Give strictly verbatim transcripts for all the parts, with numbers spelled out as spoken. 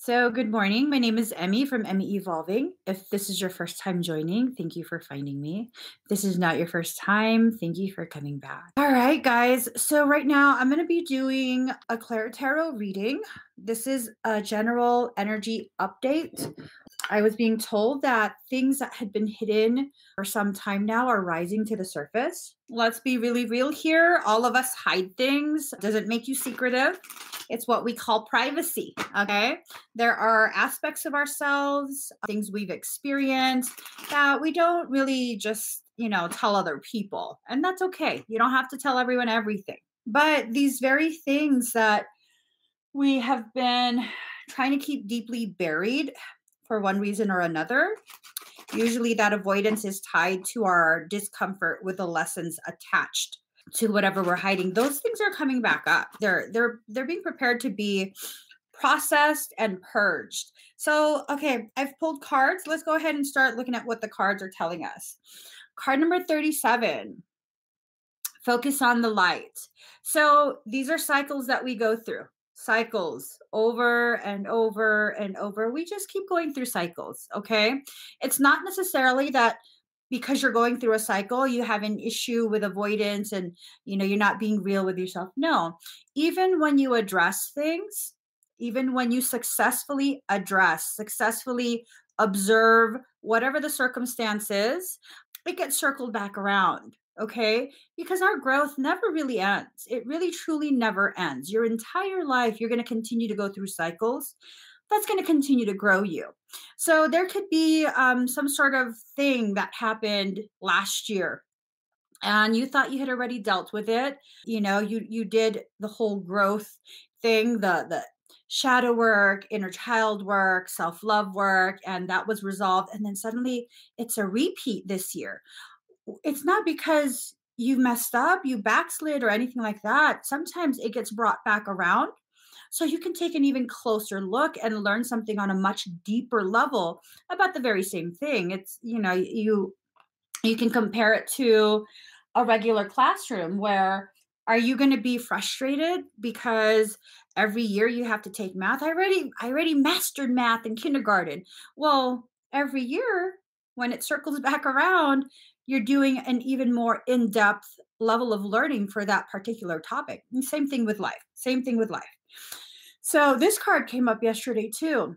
So, good morning. My name is Emmy from Emmy Evolving. If this is your first time joining, thank you for finding me. If this is not your first time, thank you for coming back. All right, guys. So, right now I'm going to be doing a Claire Tarot reading. This is a general energy update. I was being told that things that had been hidden for some time now are rising to the surface. Let's be really real here. All of us hide things. Doesn't make you secretive. It's what we call privacy. Okay. There are aspects of ourselves, things we've experienced that we don't really just, you know, tell other people. And that's okay. You don't have to tell everyone everything. But these very things that we have been trying to keep deeply buried for one reason or another. Usually that avoidance is tied to our discomfort with the lessons attached to whatever we're hiding. Those things are coming back up. They're they're they're being prepared to be processed and purged. So, okay, I've pulled cards. Let's go ahead and start looking at what the cards are telling us. Card number thirty-seven. Focus on the light. So, these are cycles that we go through. Cycles over and over and over. We just keep going through cycles, okay? It's not necessarily that because you're going through a cycle, you have an issue with avoidance and you know you're not being real with yourself. No. Even when you address things, even when you successfully address, successfully observe whatever the circumstance is, it gets circled back around. Okay. Because our growth never really ends. It really truly never ends. Your entire life, you're going to continue to go through cycles. That's going to continue to grow you. So there could be um, some sort of thing that happened last year and you thought you had already dealt with it. You know, you you did the whole growth thing, the the shadow work, inner child work, self-love work, and that was resolved. And then suddenly it's a repeat this year. It's not because you messed up, you backslid, or anything like that. Sometimes it gets brought back around. So you can take an even closer look and learn something on a much deeper level about the very same thing. It's, you know, you you can compare it to a regular classroom where are you going to be frustrated because every year you have to take math? I already I already mastered math in kindergarten. Well, every year when it circles back around, you're doing an even more in-depth level of learning for that particular topic. And same thing with life. Same thing with life. So this card came up yesterday too.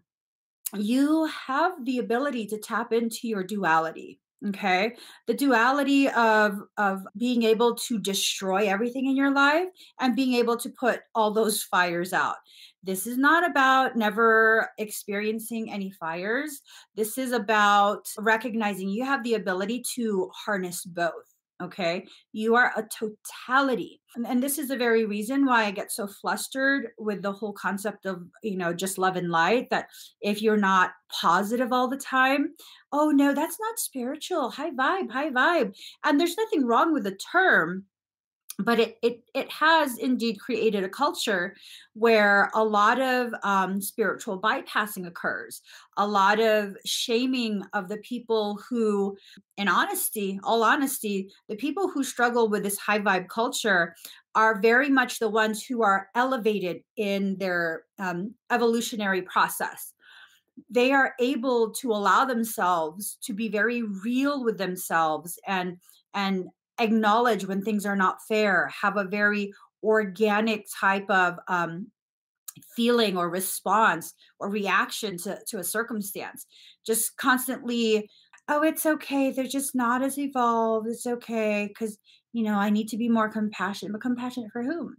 You have the ability to tap into your duality. Okay. The duality of of being able to destroy everything in your life and being able to put all those fires out. This is not about never experiencing any fires. This is about recognizing you have the ability to harness both. Okay. You are a totality. And, and this is the very reason why I get so flustered with the whole concept of, you know, just love and light, that if you're not positive all the time, oh no, that's not spiritual. High vibe, high vibe. And there's nothing wrong with the term, but it it it has indeed created a culture where a lot of um, spiritual bypassing occurs, a lot of shaming of the people who, in honesty, all honesty, the people who struggle with this high vibe culture are very much the ones who are elevated in their um, evolutionary process. They are able to allow themselves to be very real with themselves and and acknowledge when things are not fair, have a very organic type of um, feeling or response or reaction to, to a circumstance. Just constantly, oh, it's okay. They're just not as evolved. It's okay. Because, you know, I need to be more compassionate. But compassionate for whom?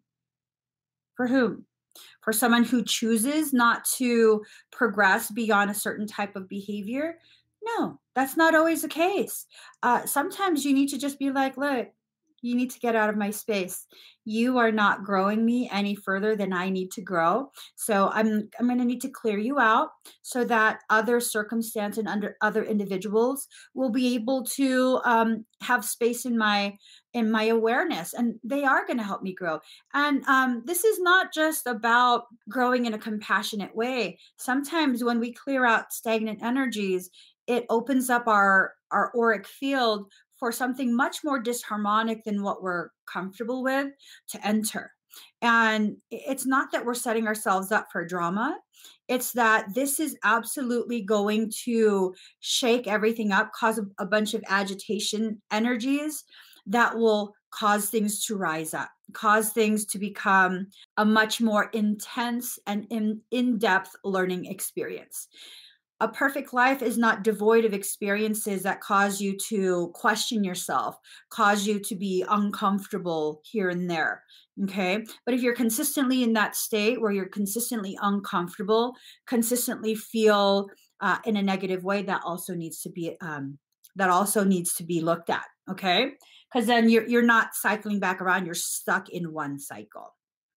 For whom? For someone who chooses not to progress beyond a certain type of behavior? No, that's not always the case. Uh, sometimes you need to just be like, look, you need to get out of my space. You are not growing me any further than I need to grow. So I'm I'm going to need to clear you out so that other circumstance and under other individuals will be able to um, have space in my in my awareness, and they are going to help me grow. And um, this is not just about growing in a compassionate way. Sometimes when we clear out stagnant energies, it opens up our our auric field for something much more disharmonic than what we're comfortable with to enter. And it's not that we're setting ourselves up for drama. It's that this is absolutely going to shake everything up, cause a, a bunch of agitation energies that will cause things to rise up, cause things to become a much more intense and in, in-depth learning experience. A perfect life is not devoid of experiences that cause you to question yourself, cause you to be uncomfortable here and there. Okay. But if you're consistently in that state where you're consistently uncomfortable, consistently feel uh, in a negative way, that also needs to be um, that also needs to be looked at. Okay. Because then you're you're not cycling back around, you're stuck in one cycle.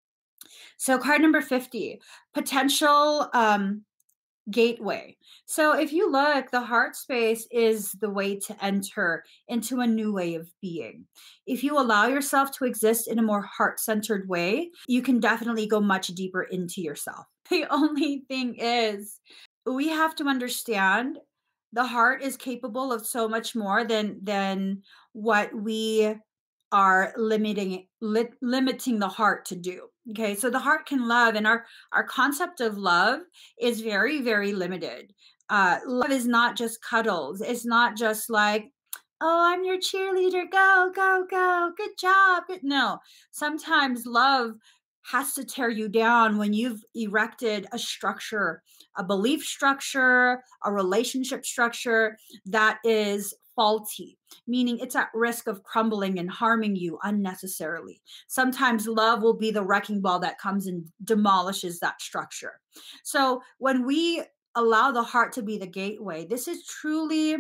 So card number fifty, potential um gateway. So if you look, the heart space is the way to enter into a new way of being. If you allow yourself to exist in a more heart-centered way, you can definitely go much deeper into yourself. The only thing is, we have to understand the heart is capable of so much more than than what we are limiting li- limiting the heart to do. Okay, so the heart can love, and our our concept of love is very, very limited. Uh, love is not just cuddles. It's not just like, oh, I'm your cheerleader. Go, go, go. Good job. Good. No, sometimes love has to tear you down when you've erected a structure, a belief structure, a relationship structure that is faulty, meaning it's at risk of crumbling and harming you unnecessarily. Sometimes love will be the wrecking ball that comes and demolishes that structure. So when we allow the heart to be the gateway, this is truly,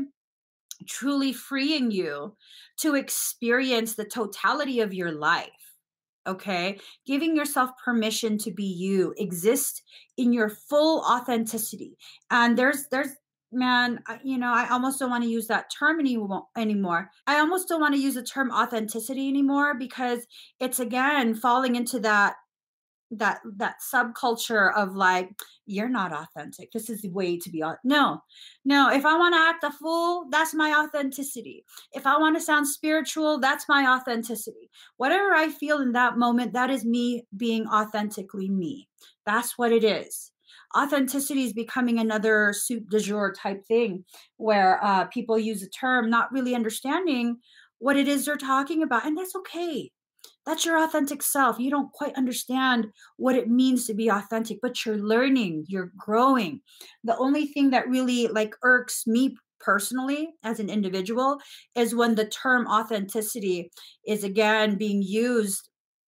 truly freeing you to experience the totality of your life. Okay, giving yourself permission to be you, exist in your full authenticity. And there's there's man, I- you know, I almost don't want to use that term anymore anymore. I almost don't want to use the term authenticity anymore, because it's again falling into that that that subculture of like, you're not authentic, this is the way to be au-. No, no, if I want to act a fool, that's my authenticity. If I want to sound spiritual, that's my authenticity. Whatever I feel in that moment, that is me being authentically me. That's what it is. Authenticity is becoming another soup du jour type thing, where uh, people use a term not really understanding what it is they're talking about, and that's okay. That's your authentic self. You don't quite understand what it means to be authentic, but you're learning, you're growing. The only thing that really like irks me personally as an individual is when the term authenticity is again being used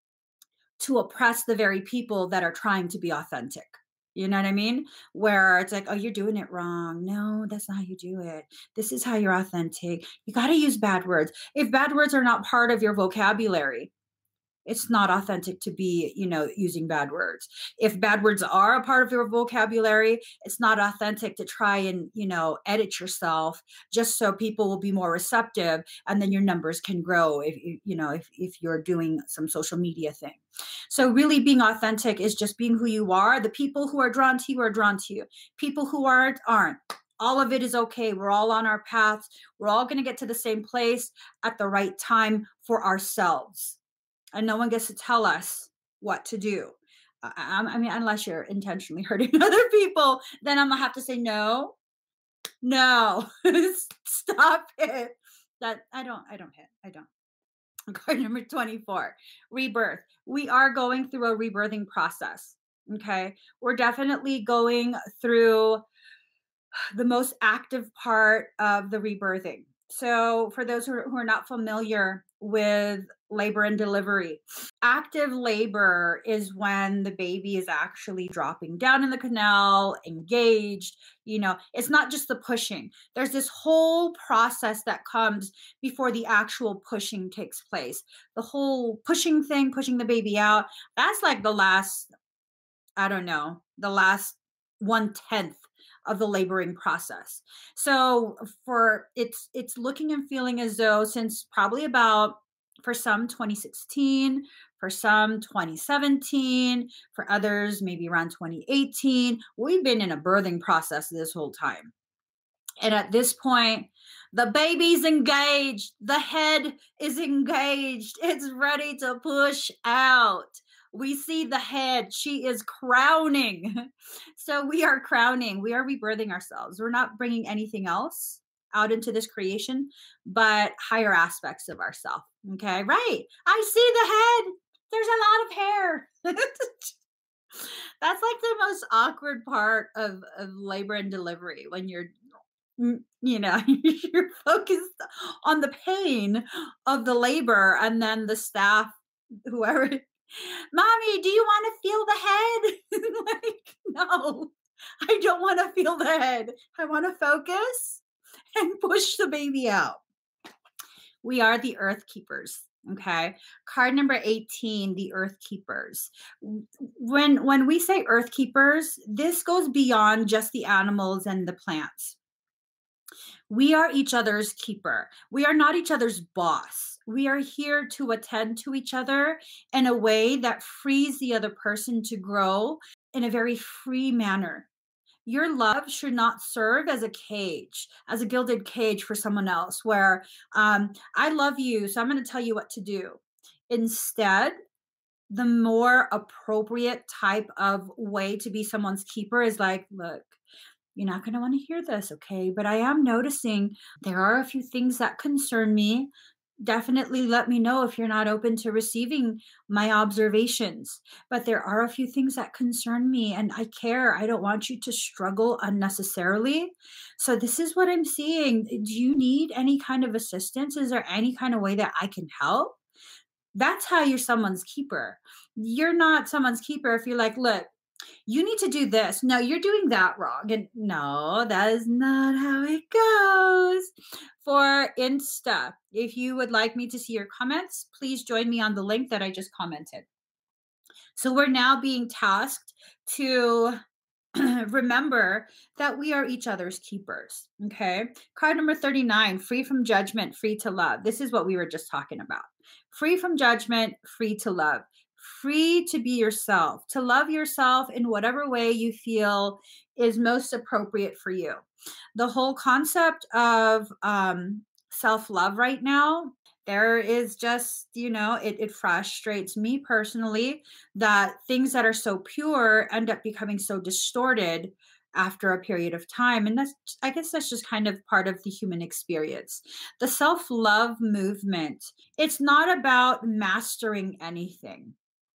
to oppress the very people that are trying to be authentic. You know what I mean? Where it's like, oh, you're doing it wrong. No, that's not how you do it. This is how you're authentic. You got to use bad words. If bad words are not part of your vocabulary, it's not authentic to be, you know, using bad words. If bad words are a part of your vocabulary, it's not authentic to try and, you know, edit yourself just so people will be more receptive, and then your numbers can grow if you, you know, if, if you're doing some social media thing. So really being authentic is just being who you are. The people who are drawn to you are drawn to you. People who aren't, aren't. All of it is okay. We're all on our paths. We're all going to get to the same place at the right time for ourselves. And no one gets to tell us what to do. I, I mean, unless you're intentionally hurting other people, then I'm gonna have to say no, no, stop it. That I don't, I don't hit, I don't. Card number twenty-four, rebirth. We are going through a rebirthing process. Okay, we're definitely going through the most active part of the rebirthing. So, for those who are, who are not familiar with labor and delivery, active labor is when the baby is actually dropping down in the canal, engaged. You know, it's not just the pushing, there's this whole process that comes before the actual pushing takes place. The whole pushing thing, pushing the baby out, that's like the last, I don't know, the last one tenth of the laboring process. So for it's it's looking and feeling as though since probably about, for some, twenty sixteen, for some twenty seventeen, for others maybe around twenty eighteen, we've been in a birthing process this whole time. And at this point, the baby's engaged, the head is engaged, it's ready to push out. We see the head. She is crowning. So we are crowning. We are rebirthing ourselves. We're not bringing anything else out into this creation, but higher aspects of ourselves. Okay, right. I see the head. There's a lot of hair. That's like the most awkward part of, of labor and delivery when you're mm, you know, you're focused on the pain of the labor, and then the staff, whoever, mommy, do you want to feel the head? Like, no, I don't want to feel the head. I want to focus and push the baby out. We are the earth keepers. Okay. Card number eighteen, the earth keepers. When when we say earth keepers, this goes beyond just the animals and the plants. We are each other's keeper. We are not each other's boss. We are here to attend to each other in a way that frees the other person to grow in a very free manner. Your love should not serve as a cage, as a gilded cage for someone else, where um, I love you, so I'm going to tell you what to do. Instead, the more appropriate type of way to be someone's keeper is like, look, you're not going to want to hear this, okay? But I am noticing there are a few things that concern me. Definitely let me know if you're not open to receiving my observations. But there are a few things that concern me and I care. I don't want you to struggle unnecessarily. So, this is what I'm seeing. Do you need any kind of assistance? Is there any kind of way that I can help? That's how you're someone's keeper. You're not someone's keeper if you're like, look, you need to do this. No, you're doing that wrong. And no, that is not how it goes. For Insta, if you would like me to see your comments, please join me on the link that I just commented. So we're now being tasked to remember that we are each other's keepers. Okay. Card number thirty-nine, free from judgment, free to love. This is what we were just talking about. Free from judgment, free to love. Free to be yourself, to love yourself in whatever way you feel is most appropriate for you. The whole concept of um, self love right now, there is just, you know, it, it frustrates me personally that things that are so pure end up becoming so distorted after a period of time. And that's, I guess that's just kind of part of the human experience. The self love movement, it's not about mastering anything.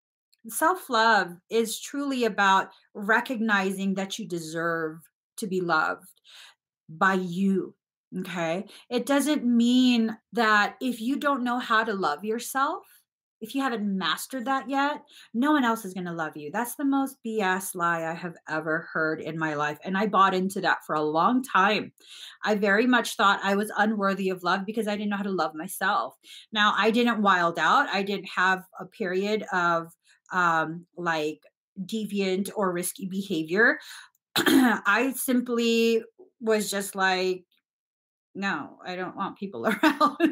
Self love is truly about recognizing that you deserve to be loved by you. Okay. It doesn't mean that if you don't know how to love yourself, if you haven't mastered that yet, no one else is going to love you. That's the most B S lie I have ever heard in my life. And I bought into that for a long time. I very much thought I was unworthy of love because I didn't know how to love myself. Now, I didn't wild out, I didn't have a period of um, like deviant or risky behavior. I simply was just like, no, I don't want people around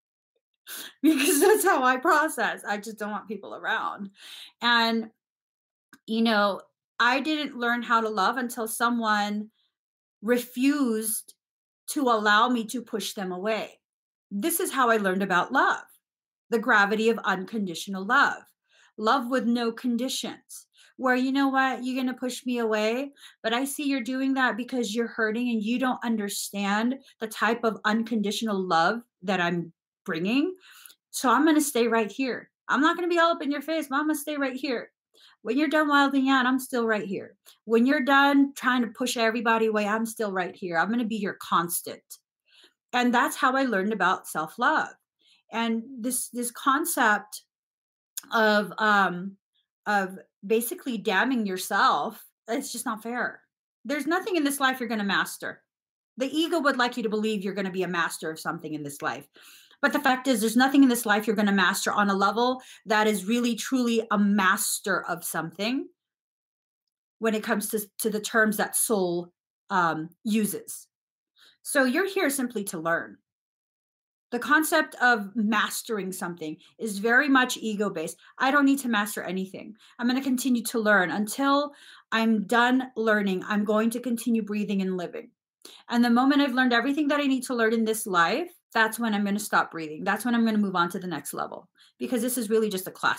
because that's how I process. I just don't want people around. And, you know, I didn't learn how to love until someone refused to allow me to push them away. This is how I learned about love, the gravity of unconditional love, love with no conditions. Where, you know what, you're going to push me away, but I see you're doing that because you're hurting and you don't understand the type of unconditional love that I'm bringing. So I'm going to stay right here. I'm not going to be all up in your face, but I'm going to stay right here. When you're done wilding out, I'm still right here. When you're done trying to push everybody away, I'm still right here. I'm going to be your constant. And that's how I learned about self-love. And this this concept of um of basically damning yourself, it's just not fair. There's nothing in this life you're going to master. The ego would like you to believe you're going to be a master of something in this life. But the fact is, there's nothing in this life you're going to master on a level that is really, truly a master of something when it comes to, to the terms that soul um, uses. So you're here simply to learn. The concept of mastering something is very much ego based. I don't need to master anything. I'm going to continue to learn until I'm done learning. I'm going to continue breathing and living. And the moment I've learned everything that I need to learn in this life, that's when I'm going to stop breathing. That's when I'm going to move on to the next level, because this is really just a classroom.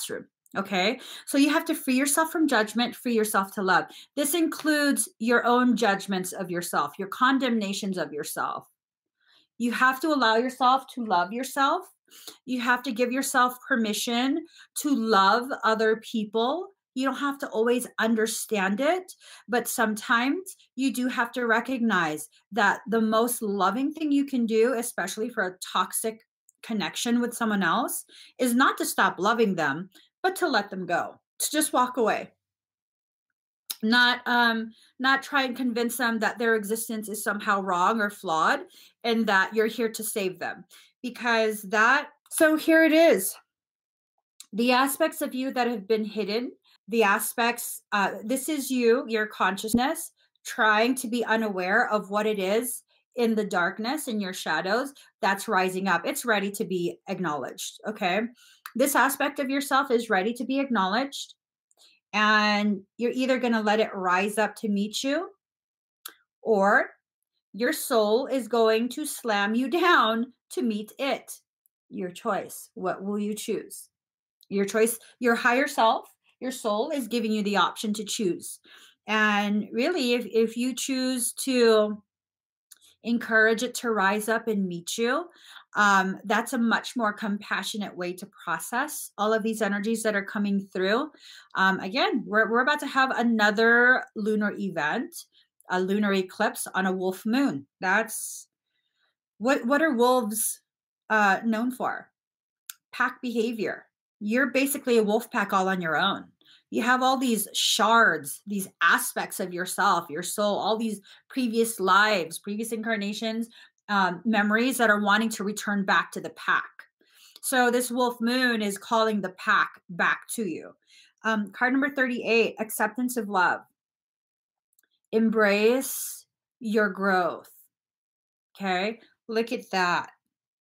Okay. So you have to free yourself from judgment, free yourself to love. This includes your own judgments of yourself, your condemnations of yourself. You have to allow yourself to love yourself. You have to give yourself permission to love other people. You don't have to always understand it, but sometimes you do have to recognize that the most loving thing you can do, especially for a toxic connection with someone else, is not to stop loving them, but to let them go, to just walk away, not um not try and convince them that their existence is somehow wrong or flawed and that you're here to save them, because that so here it is, the aspects of you that have been hidden, the aspects, uh, this is you, your consciousness, trying to be unaware of what it is in the darkness, in your shadows, that's rising up. It's ready to be acknowledged. Okay. This aspect of yourself is ready to be acknowledged. And you're either going to let it rise up to meet you, or your soul is going to slam you down to meet it. Your choice. What will you choose? Your choice, your higher self, your soul is giving you the option to choose. And really, if, if you choose to encourage it to rise up and meet you, um, that's a much more compassionate way to process all of these energies that are coming through. Um, again, we're, we're about to have another lunar event, a lunar eclipse on a wolf moon. That's what what are wolves uh, known for? Pack behavior. You're basically a wolf pack all on your own. You have all these shards, these aspects of yourself, your soul, all these previous lives, previous incarnations, um, memories that are wanting to return back to the pack. So this wolf moon is calling the pack back to you. Um, card number thirty-eight, acceptance of love. Embrace your growth. Okay, look at that.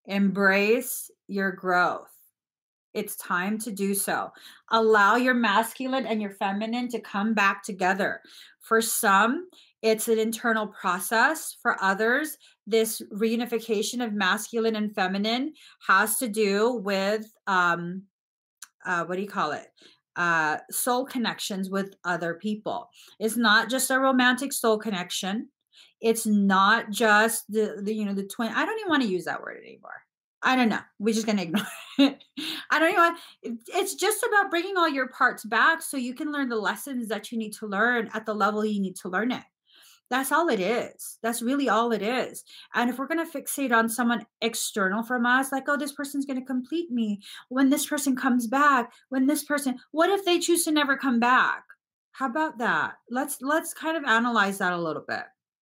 Embrace your growth. It's time to do so. Allow your masculine and your feminine to come back together. For some, it's an internal process. For others, this reunification of masculine and feminine has to do with, um, uh, what do you call it? Uh, soul connections with other people. It's not just a romantic soul connection. It's not just the, the you know, the twin. I don't even want to use that word anymore. I don't know. We're just gonna ignore it. I don't even. it- It's just about bringing all your parts back so you can learn the lessons that you need to learn at the level you need to learn it. That's all it is. That's really all it is. And if we're gonna fixate on someone external from us, like, oh, this person's gonna complete me. When this person comes back, when this person, what if they choose to never come back? How about that? Let's let's kind of analyze that a little bit.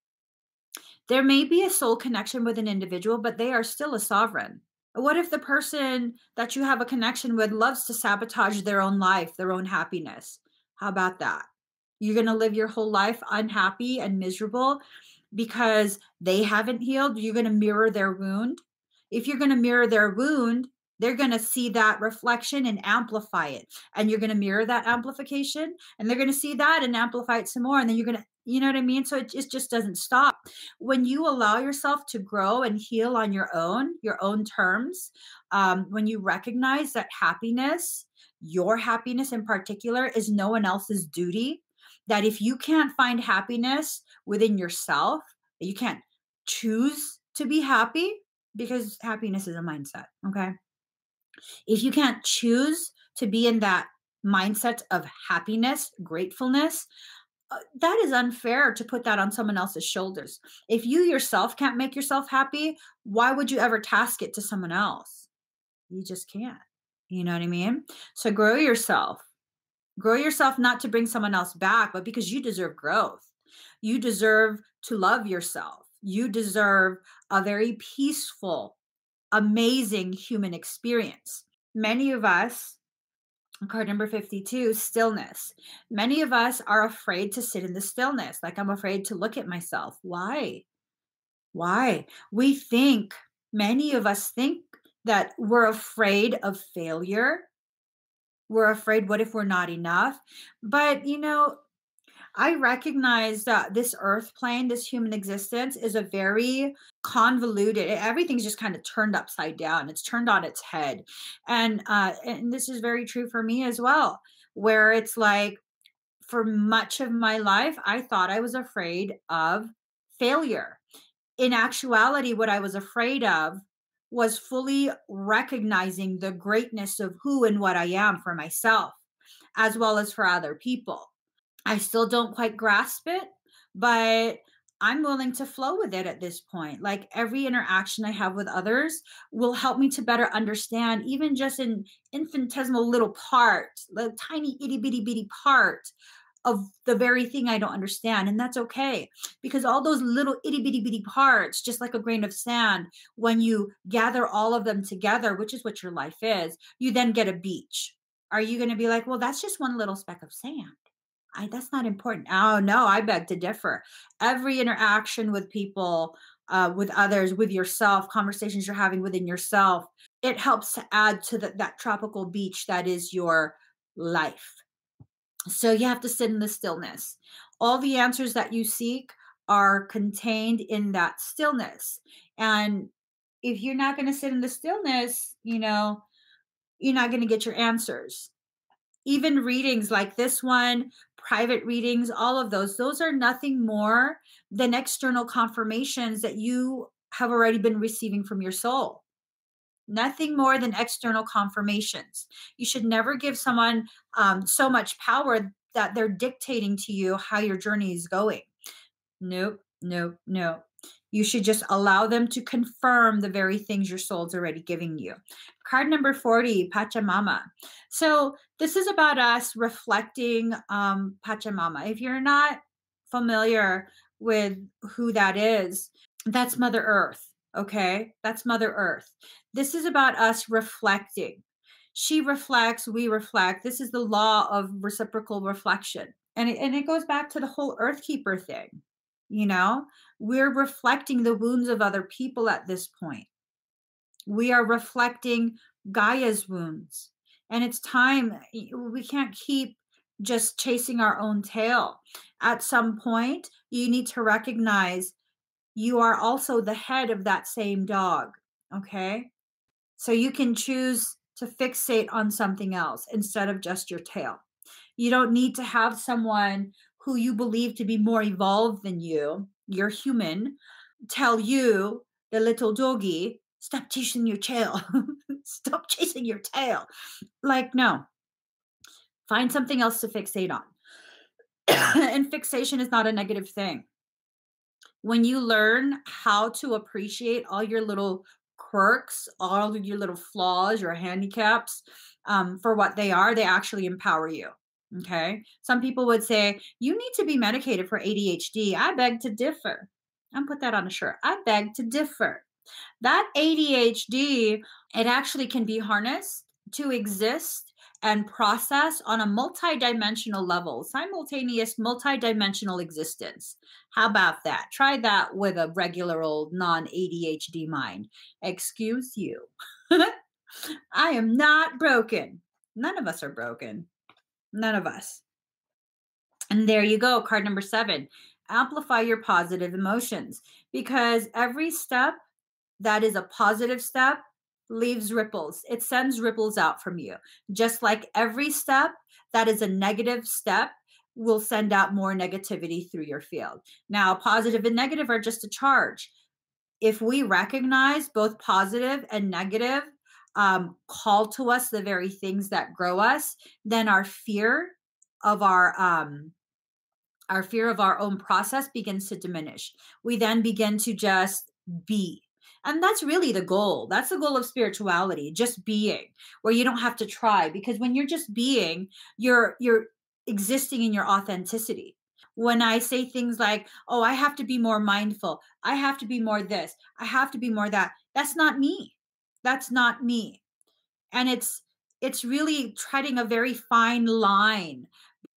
There may be a soul connection with an individual, but they are still a sovereign. What if the person that you have a connection with loves to sabotage their own life, their own happiness? How about that? You're going to live your whole life unhappy and miserable because they haven't healed. You're going to mirror their wound. If you're going to mirror their wound, they're going to see that reflection and amplify it. And you're going to mirror that amplification, and they're going to see that and amplify it some more. And then you're going to, you know what I mean? So it just, just doesn't stop. When you allow yourself to grow and heal on your own, your own terms, um, when you recognize that happiness, your happiness in particular, is no one else's duty, that if you can't find happiness within yourself, that you can't choose to be happy, because happiness is a mindset. Okay. If you can't choose to be in that mindset of happiness, gratefulness, uh, that is unfair to put that on someone else's shoulders. If you yourself can't make yourself happy, why would you ever task it to someone else? You just can't. You know what I mean? So grow yourself. Grow yourself not to bring someone else back, but because you deserve growth. You deserve to love yourself. You deserve a very peaceful, amazing human experience. Many of us, card number fifty-two, stillness. Many of us are afraid to sit in the stillness. Like, I'm afraid to look at myself. Why? Why? We think, many of us think that we're afraid of failure. We're afraid, what if we're not enough? But, you know, I recognize that this earth plane, this human existence is a very convoluted, e- everything's just kind of turned upside down. It's turned on its head. And uh and this is very true for me as well, where it's like for much of my life I thought I was afraid of failure. In actuality, what I was afraid of was fully recognizing the greatness of who and what I am for myself, as well as for other people. I still don't quite grasp it, but I'm willing to flow with it at this point. Like every interaction I have with others will help me to better understand, even just an infinitesimal little part, the tiny itty bitty bitty part of the very thing I don't understand. And that's okay, because all those little itty bitty bitty parts, just like a grain of sand, when you gather all of them together, which is what your life is, you then get a beach. Are you going to be like, well, that's just one little speck of sand? I That's not important. Oh, no, I beg to differ. Every interaction with people, uh, with others, with yourself, conversations you're having within yourself, it helps to add to the, that tropical beach that is your life. So you have to sit in the stillness. All the answers that you seek are contained in that stillness. And if you're not going to sit in the stillness, you know, you're not going to get your answers. Even readings like this one, private readings, all of those, those are nothing more than external confirmations that you have already been receiving from your soul. Nothing more than external confirmations. You should never give someone um, so much power that they're dictating to you how your journey is going. Nope, nope, nope. You should just allow them to confirm the very things your soul's already giving you. Card number forty, Pachamama. So, this is about us reflecting um, Pachamama. If you're not familiar with who that is, that's Mother Earth. Okay. That's Mother Earth. This is about us reflecting. She reflects, we reflect. This is the law of reciprocal reflection. And it, and it goes back to the whole Earth Keeper thing. You know, we're reflecting the wounds of other people at this point. We are reflecting Gaia's wounds. And it's time, we can't keep just chasing our own tail. At some point, you need to recognize you are also the head of that same dog. Okay. So you can choose to fixate on something else instead of just your tail. You don't need to have someone who you believe to be more evolved than you, you're human, tell you, the little doggy, stop chasing your tail. Stop chasing your tail. Like, no, find something else to fixate on. And fixation is not a negative thing. When you learn how to appreciate all your little quirks, all of your little flaws, your handicaps, um, for what they are, they actually empower you. Okay. Some people would say, you need to be medicated for A D H D. I beg to differ. I'm put that on a shirt. I beg to differ. That A D H D, it actually can be harnessed to exist and process on a multidimensional level, simultaneous multidimensional existence. How about that? Try that with a regular old non A D H D mind. Excuse you. I am not broken. None of us are broken. None of us. And there you go, card number seven. Amplify your positive emotions, because every step that is a positive step leaves ripples. It sends ripples out from you. Just like every step that is a negative step will send out more negativity through your field. Now, positive and negative are just a charge. If we recognize both positive and negative um, call to us the very things that grow us, then our fear of our um, our fear of our own process begins to diminish. We then begin to just be. And that's really the goal. That's the goal of spirituality, just being, where you don't have to try, because when you're just being, you're you're existing in your authenticity. When I say things like, "Oh, I have to be more mindful. I have to be more this. I have to be more that." That's not me. That's not me. And it's it's really treading a very fine line,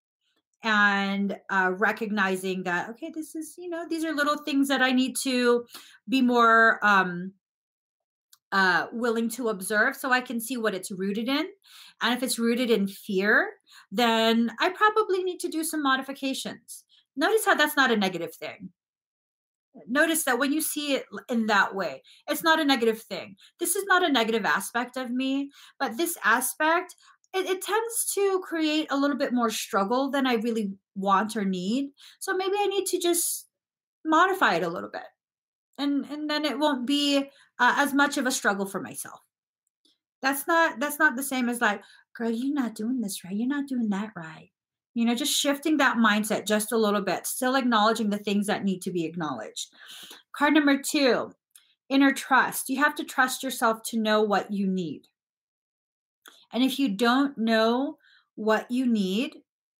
and uh, recognizing that, okay, this is, you know, these are little things that I need to be more um, uh, willing to observe so I can see what it's rooted in. And if it's rooted in fear, then I probably need to do some modifications. Notice how that's not a negative thing. Notice that when you see it in that way, it's not a negative thing. This is not a negative aspect of me, but this aspect, it, it tends to create a little bit more struggle than I really want or need. So maybe I need to just modify it a little bit, and and then it won't be uh, as much of a struggle for myself. That's not that's not the same as like, girl, you're not doing this right. You're not doing that right. You know, just shifting that mindset just a little bit, still acknowledging the things that need to be acknowledged. Card number two, inner trust. You have to trust yourself to know what you need. And if you don't know what you need,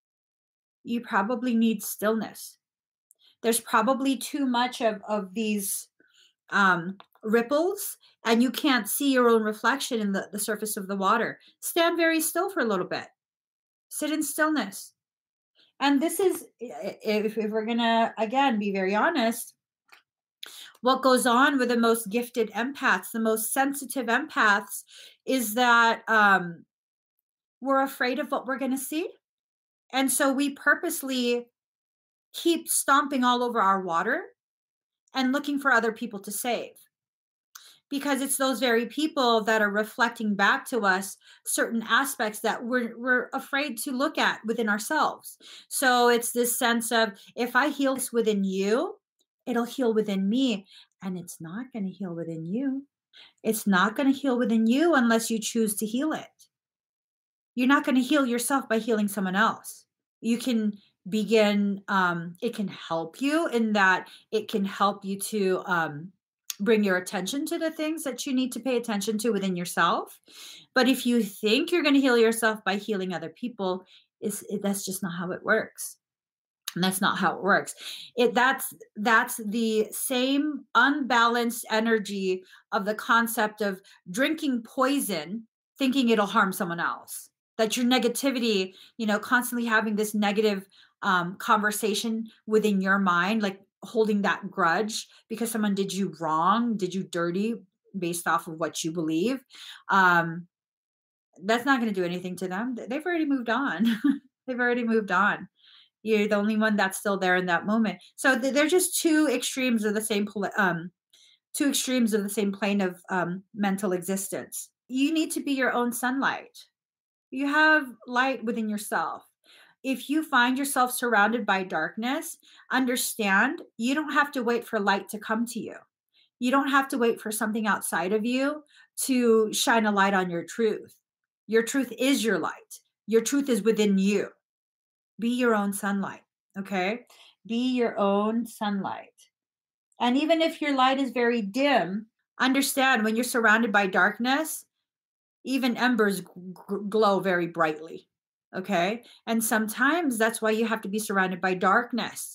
you probably need stillness. There's probably too much of, of these um, ripples, and you can't see your own reflection in the, the surface of the water. Stand very still for a little bit. Sit in stillness. And this is, if, if we're going to, again, be very honest, what goes on with the most gifted empaths, the most sensitive empaths, is that um, we're afraid of what we're going to see. And so we purposely keep stomping all over our water and looking for other people to save, because it's those very people that are reflecting back to us certain aspects that we're we're afraid to look at within ourselves. So it's this sense of, if I heal this within you, it'll heal within me, and it's not going to heal within you. It's not going to heal within you unless you choose to heal it. You're not going to heal yourself by healing someone else. You can begin, um, it can help you in that it can help you to um, bring your attention to the things that you need to pay attention to within yourself. But if you think you're going to heal yourself by healing other people, is that's just not how it works. And that's not how it works. It that's that's the same unbalanced energy of the concept of drinking poison, thinking it'll harm someone else. That your negativity, you know, constantly having this negative um, conversation within your mind, like holding that grudge because someone did you wrong, did you dirty based off of what you believe. Um, that's not going to do anything to them. They've already moved on. They've already moved on. You're the only one that's still there in that moment. So th- they're just two extremes of the same pl- um, two extremes of the same plane of um, mental existence. You need to be your own sunlight. You have light within yourself. If you find yourself surrounded by darkness, understand you don't have to wait for light to come to you. You don't have to wait for something outside of you to shine a light on your truth. Your truth is your light. Your truth is within you. Be your own sunlight, okay? Be your own sunlight. And even if your light is very dim, understand when you're surrounded by darkness, even embers g- glow very brightly, okay? And sometimes that's why you have to be surrounded by darkness,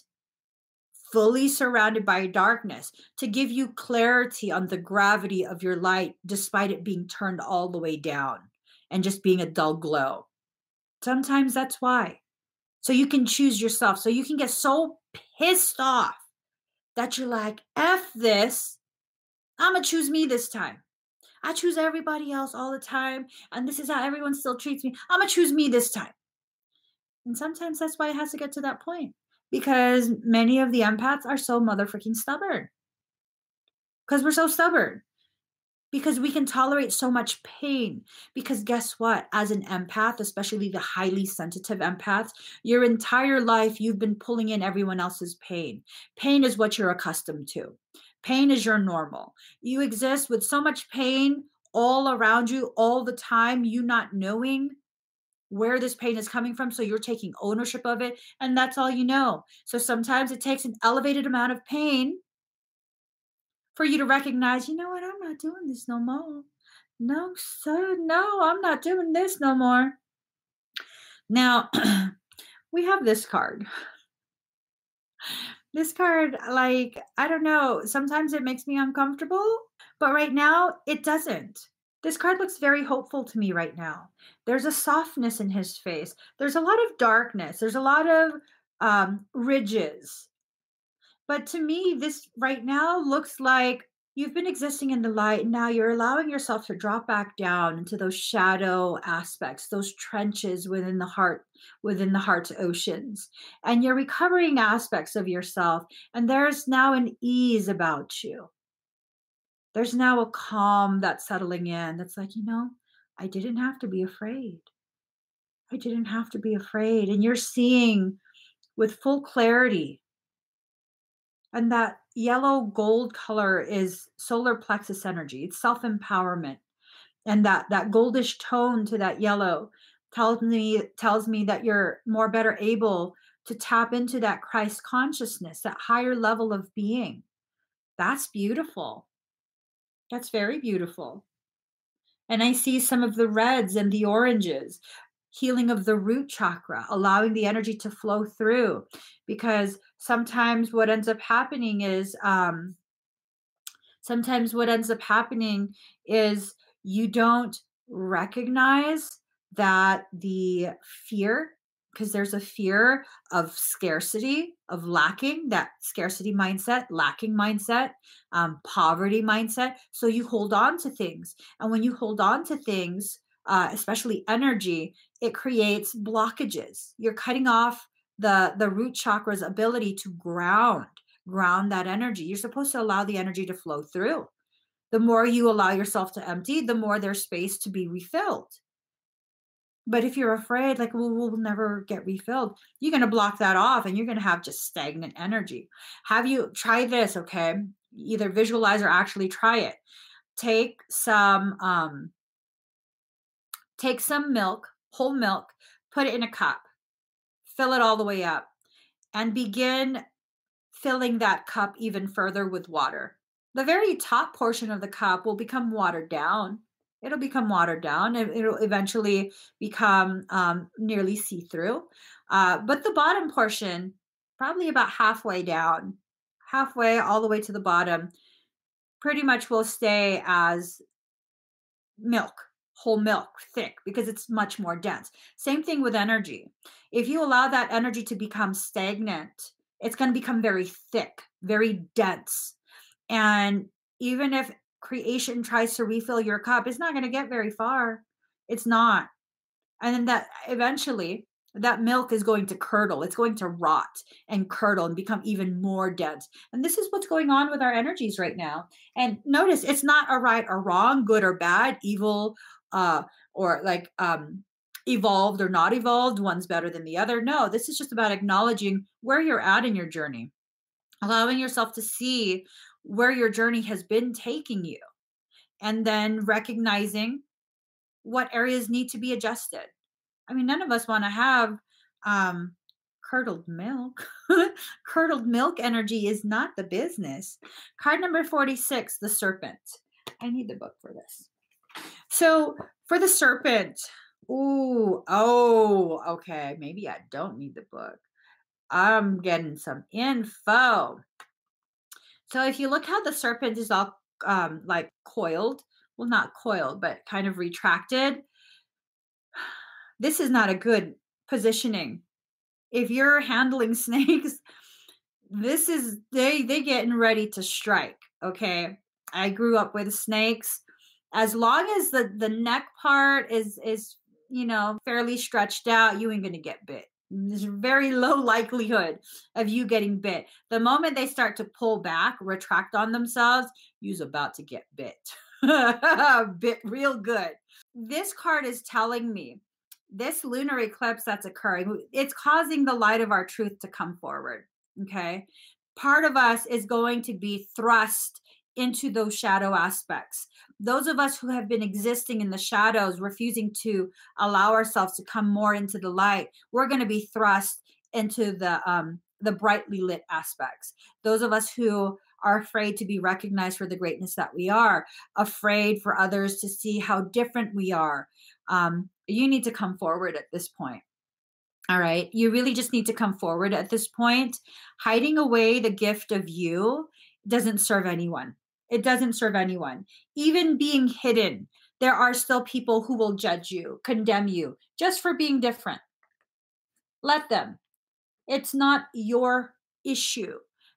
fully surrounded by darkness, to give you clarity on the gravity of your light, despite it being turned all the way down and just being a dull glow. Sometimes that's why. So you can choose yourself. So you can get so pissed off that you're like, F this, I'm going to choose me this time. I choose everybody else all the time, and this is how everyone still treats me. I'm going to choose me this time. And sometimes that's why it has to get to that point, because many of the empaths are so motherfucking stubborn. Because we're so stubborn. Because we can tolerate so much pain. Because guess what? As an empath, especially the highly sensitive empaths, your entire life you've been pulling in everyone else's pain. Pain is what you're accustomed to. Pain is your normal. You exist with so much pain all around you all the time, you not knowing where this pain is coming from. So you're taking ownership of it, and that's all you know. So sometimes it takes an elevated amount of pain for you to recognize, you know what, I'm not doing this no more. No, sir, no, I'm not doing this no more. Now, we have this card. This card, like, I don't know, sometimes it makes me uncomfortable, but right now it doesn't. This card looks very hopeful to me right now. There's a softness in his face. There's a lot of darkness. There's a lot of um, ridges. But to me, this right now looks like You've been existing in the light. Now you're allowing yourself to drop back down into those shadow aspects, those trenches within the heart, within the heart's oceans. And you're recovering aspects of yourself. And there's now an ease about you. There's now a calm that's settling in that's like, you know, I didn't have to be afraid. I didn't have to be afraid. And you're seeing with full clarity. And that yellow gold color is solar plexus energy. It's self-empowerment. And that that goldish tone to that yellow tells me tells me that you're more better able to tap into that Christ consciousness, that higher level of being. That's beautiful. That's very beautiful. And I see some of the reds and the oranges, healing of the root chakra, allowing the energy to flow through. Because sometimes what ends up happening is, um, sometimes what ends up happening is you don't recognize that the fear, because there's a fear of scarcity, of lacking, that scarcity mindset, lacking mindset, um, poverty mindset. So you hold on to things. And when you hold on to things, uh, especially energy, it creates blockages. You're cutting off the, the root chakra's ability to ground ground that energy. You're supposed to allow the energy to flow through. The more you allow yourself to empty, the more there's space to be refilled. But if you're afraid, like, well, we'll never get refilled, you're going to block that off and you're going to have just stagnant energy. Have you tried this? Okay. Either visualize or actually try it. Take some, um, take some milk, whole milk, put it in a cup, fill it all the way up, and begin filling that cup even further with water. The very top portion of the cup will become watered down. It'll become watered down and it'll eventually become um, nearly see through. Uh, but the bottom portion, probably about halfway down, halfway all the way to the bottom, pretty much will stay as milk, whole milk, thick, because it's much more dense. Same thing with energy. If you allow that energy to become stagnant, it's going to become very thick, very dense. And even if creation tries to refill your cup, it's not going to get very far. It's not. And then that eventually that milk is going to curdle. It's going to rot and curdle and become even more dense. And this is what's going on with our energies right now. And notice it's not a right or wrong, good or bad, evil, uh, or like um, evolved or not evolved. One's better than the other. No, this is just about acknowledging where you're at in your journey, allowing yourself to see where your journey has been taking you, and then recognizing what areas need to be adjusted. I mean, none of us want to have um, curdled milk. Curdled milk energy is not the business. Card number forty-six, the serpent. I need the book for this. So for the serpent, ooh, oh, okay. Maybe I don't need the book. I'm getting some info. So if you look how the serpent is all um, like coiled, well, not coiled, but kind of retracted, this is not a good positioning. If you're handling snakes, this is they they getting ready to strike. Okay. I grew up with snakes. As long as the the neck part is is you know fairly stretched out, you ain't gonna get bit. There's a very low likelihood of you getting bit. The moment they start to pull back, retract on themselves, you's about to get bit. Bit real good. This card is telling me this lunar eclipse that's occurring, it's causing the light of our truth to come forward. Okay. Part of us is going to be thrust into those shadow aspects. Those of us who have been existing in the shadows, refusing to allow ourselves to come more into the light, we're going to be thrust into the um, the brightly lit aspects. Those of us who are afraid to be recognized for the greatness that we are, afraid for others to see how different we are. Um, you need to come forward at this point. All right. You really just need to come forward at this point. Hiding away the gift of you doesn't serve anyone. It doesn't serve anyone. Even being hidden, there are still people who will judge you, condemn you just for being different. Let them. It's not your issue.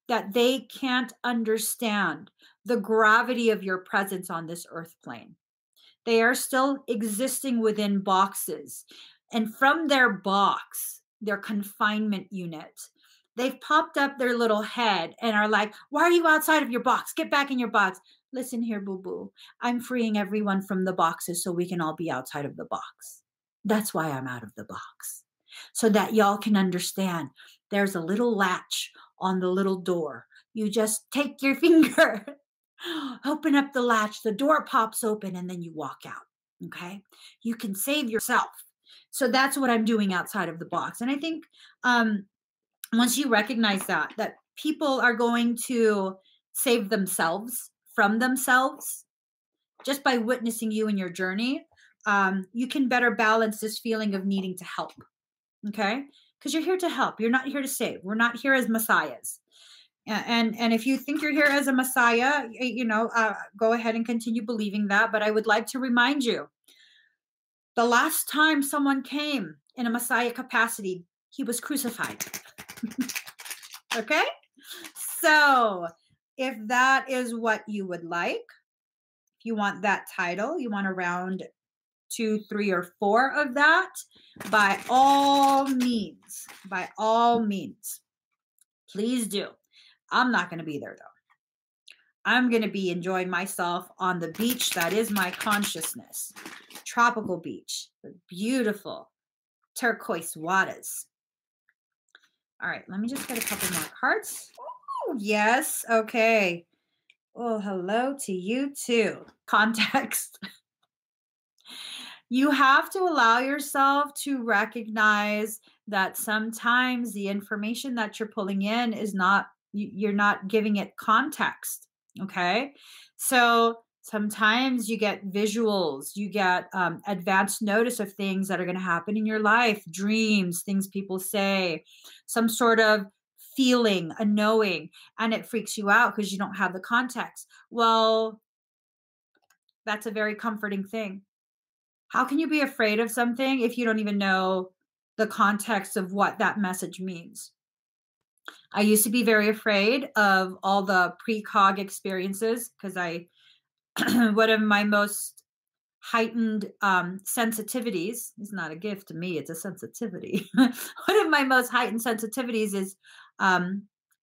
that they can't understand the gravity of your presence on this earth plane. They are still existing within boxes. And from their box, their confinement unit, they've popped up their little head and are like, why are you outside of your box? Get back in your box. Listen here, boo boo. I'm freeing everyone from the boxes so we can all be outside of the box. That's why I'm out of the box. So that y'all can understand there's a little latch on the little door. You just take your finger, open up the latch, the door pops open, and then you walk out. Okay. You can save yourself. So that's what I'm doing outside of the box. And I think um, once you recognize that, that people are going to save themselves from themselves just by witnessing you in your journey, um, you can better balance this feeling of needing to help. Okay. Because you're here to help. You're not here to save. We're not here as messiahs. And and if you think you're here as a messiah, you know, uh, go ahead and continue believing that. But I would like to remind you, the last time someone came in a messiah capacity, he was crucified. Okay? So if that is what you would like, if you want that title, you want a round two, three, or four of that, by all means, by all means, please do. I'm not going to be there though. I'm going to be enjoying myself on the beach that is my consciousness. Tropical beach, the beautiful turquoise waters. All right, let me just get a couple more cards. Oh, yes. Okay. Oh, hello to you too. Context. You have to allow yourself to recognize that sometimes the information that you're pulling in is not, you're not giving it context. Okay. So sometimes you get visuals, you get um, advanced notice of things that are going to happen in your life, dreams, things people say, some sort of feeling, a knowing, and it freaks you out because you don't have the context. Well, that's a very comforting thing. How can you be afraid of something if you don't even know the context of what that message means? I used to be very afraid of all the precog experiences because I, one of my most heightened um, sensitivities is not a gift to me, it's a sensitivity. One of my most heightened sensitivities is um,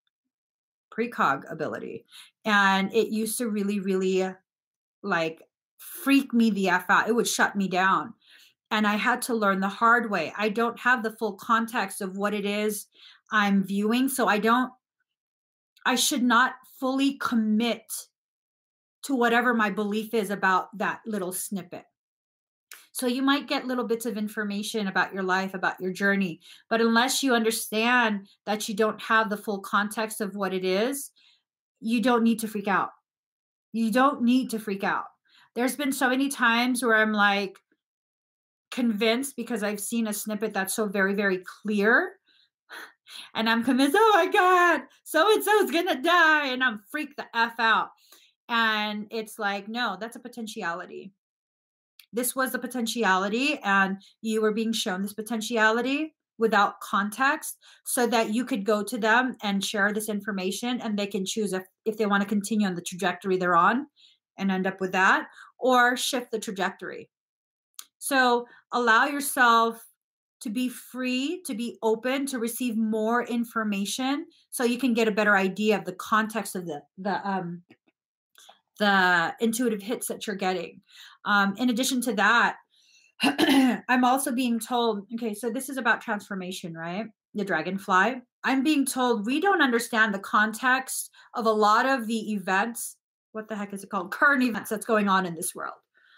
precog ability. And it used to really, really like freak me the F out. It would shut me down. And I had to learn the hard way. I don't have the full context of what it is I'm viewing. So I don't, I should not fully commit to whatever my belief is about that little snippet. So you might get little bits of information about your life, about your journey, but unless you understand that you don't have the full context of what it is, you don't need to freak out. You don't need to freak out. There's been so many times where I'm like convinced because I've seen a snippet that's so very, very clear. And I'm convinced, oh my God, so-and-so is going to die. And I'm freaked the F out. And it's like, no, that's a potentiality. This was a potentiality. And you were being shown this potentiality without context so that you could go to them and share this information and they can choose if, if they want to continue on the trajectory they're on and end up with that or shift the trajectory. So allow yourself to be free, to be open, to receive more information so you can get a better idea of the context of the, the, um, the intuitive hits that you're getting. Um, in addition to that, I'm also being told, okay, so this is about transformation, right? The dragonfly. I'm being told we don't understand the context of a lot of the events. What the heck is it called? Current events that's going on in this world.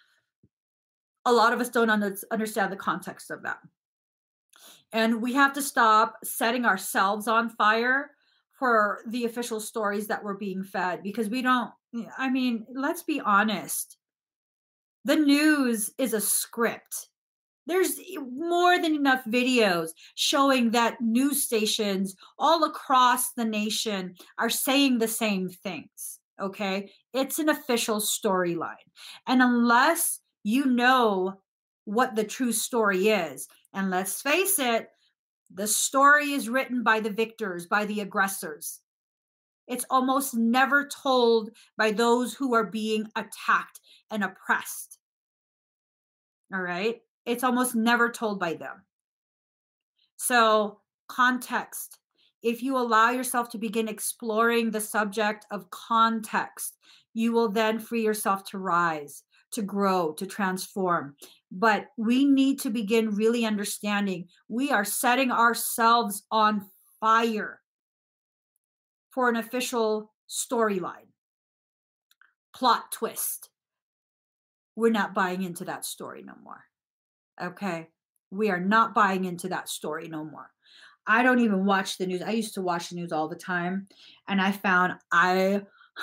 A lot of us don't under, understand the context of that. And we have to stop setting ourselves on fire for the official stories that we're being fed because we don't, I mean, let's be honest. The news is a script. There's more than enough videos showing that news stations all across the nation are saying the same things, okay? It's an official storyline. And unless you know what the true story is, and let's face it, the story is written by the victors, by the aggressors. It's almost never told by those who are being attacked and oppressed. All right. It's almost never told by them. So, context. If you allow yourself to begin exploring the subject of context, you will then free yourself to rise, to grow, to transform. But we need to begin really understanding we are setting ourselves on fire for an official storyline, plot twist. We're not buying into that story no more. Okay. We are not buying into that story no more. I don't even watch the news. I used to watch the news all the time. And I found I,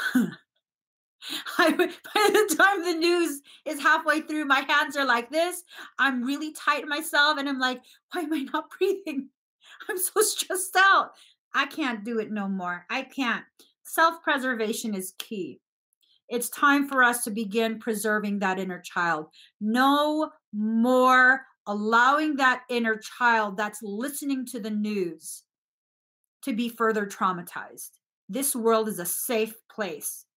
I by the time the news is halfway through, my hands are like this. I'm really tight in myself. And I'm like, why am I not breathing? I'm so stressed out. I can't do it no more. I can't. Self-preservation is key. It's time for us to begin preserving that inner child. No more allowing that inner child that's listening to the news to be further traumatized. This world is a safe place.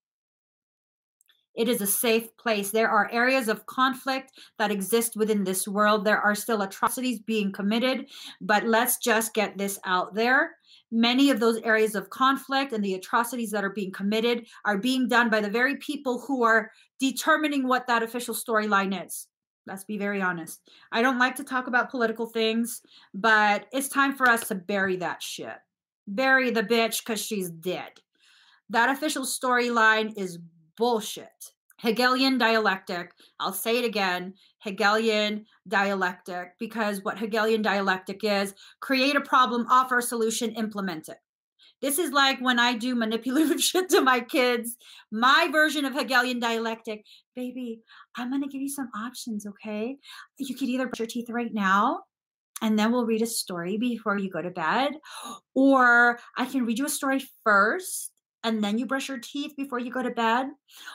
It is a safe place. There are areas of conflict that exist within this world. There are still atrocities being committed, but let's just get this out there. Many of those areas of conflict and the atrocities that are being committed are being done by the very people who are determining what that official storyline is. Let's be very honest. I don't like to talk about political things, but it's time for us to bury that shit. Bury the bitch because she's dead. That official storyline is bullshit. Hegelian dialectic, I'll say it again, Hegelian dialectic, because what Hegelian dialectic is, create a problem, offer a solution, implement it. This is like when I do manipulative shit to my kids, my version of Hegelian dialectic. Baby, I'm going to give you some options, okay? You could either brush your teeth right now, and then we'll read a story before you go to bed, or I can read you a story first, and then you brush your teeth before you go to bed.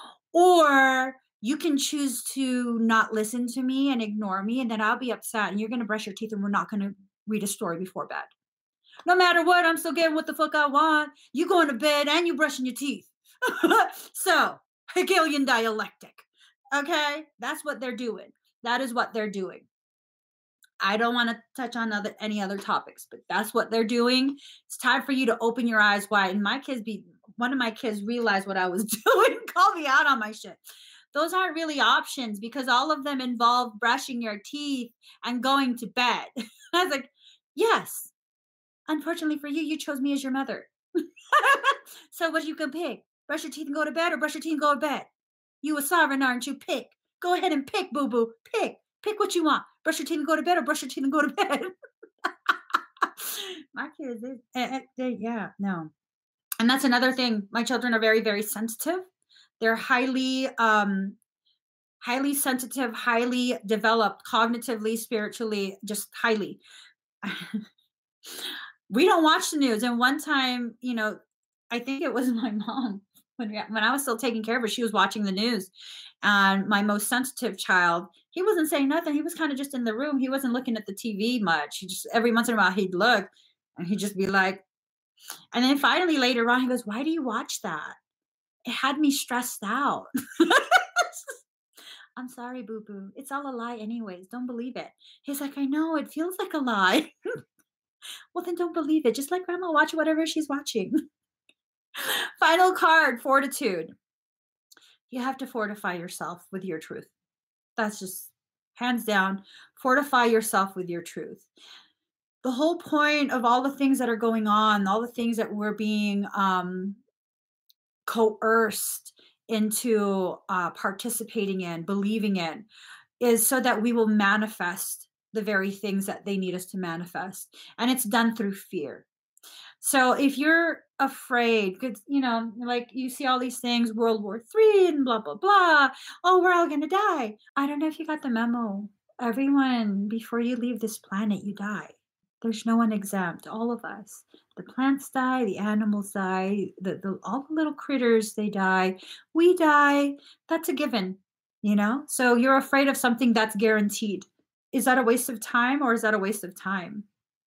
Or you can choose to not listen to me and ignore me, and then I'll be upset, and you're going to brush your teeth, and we're not going to read a story before bed. No matter what, I'm still getting what the fuck I want. You going to bed and you brushing your teeth. So, Hegelian dialectic. Okay? That's what they're doing. That is what they're doing. I don't want to touch on other any other topics, but that's what they're doing. It's time for you to open your eyes wide. And my kids be one of my kids realized what I was doing, called me out on my shit. Those aren't really options because all of them involve brushing your teeth and going to bed. I was like, yes. Unfortunately for you, you chose me as your mother. So what you can pick? Brush your teeth and go to bed, or brush your teeth and go to bed? You a sovereign, aren't you? Pick. Go ahead and pick, boo-boo. Pick. Pick what you want. Brush your teeth and go to bed, or brush your teeth and go to bed. My kids, they, they, they, yeah, no. And that's another thing. My children are very, very sensitive. They're highly, um, highly sensitive, highly developed, cognitively, spiritually, just highly. We don't watch the news. And one time, you know, I think it was my mom when we, when I was still taking care of her, she was watching the news, and my most sensitive child, he wasn't saying nothing. He was kind of just in the room. He wasn't looking at the T V much. He just every once in a while he'd look, and he'd just be like, and then finally later on he goes, "Why do you watch that? It had me stressed out." I'm sorry, boo boo. It's all a lie, anyways. Don't believe it. He's like, I know it feels like a lie. Well, then don't believe it. Just let grandma watch whatever she's watching. Final card, fortitude. You have to fortify yourself with your truth. That's just hands down. Fortify yourself with your truth. The whole point of all the things that are going on, all the things that we're being um, coerced into uh, participating in, believing in, is so that we will manifest the very things that they need us to manifest. And it's done through fear. So if you're afraid, because, you know, like you see all these things, World War Three and blah, blah, blah. Oh, we're all going to die. I don't know if you got the memo. Everyone, before you leave this planet, you die. There's no one exempt. All of us. The plants die, the animals die, the, the all the little critters, they die. We die. That's a given, you know? So you're afraid of something that's guaranteed. Is that a waste of time, or is that a waste of time?